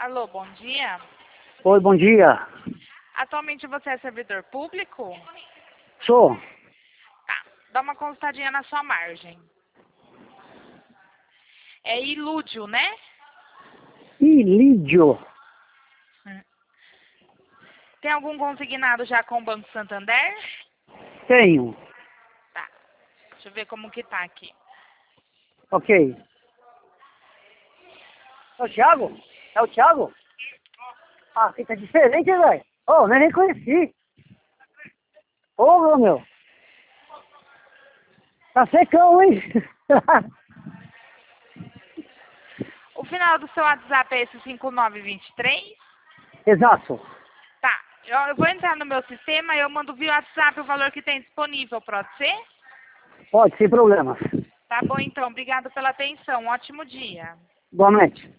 Alô, bom dia. Oi, bom dia. Atualmente você é servidor público? Sou. Tá, dá uma consultadinha na sua margem. É Ilúdio, né? Ilídio. Tem algum consignado já com o Banco Santander? Tenho. Tá, deixa eu ver como que tá aqui. Ok. É o Thiago? É o Thiago? Ah, aqui tá diferente, velho. Oh, nem reconheci. Ô, meu. Tá secão, hein? O final do seu WhatsApp é esse 5923? Exato. Tá, eu vou entrar no meu sistema e eu mando via WhatsApp o valor que tem disponível, pode ser? Pode, sem problemas. Tá bom então, obrigado pela atenção, ótimo dia. Igualmente.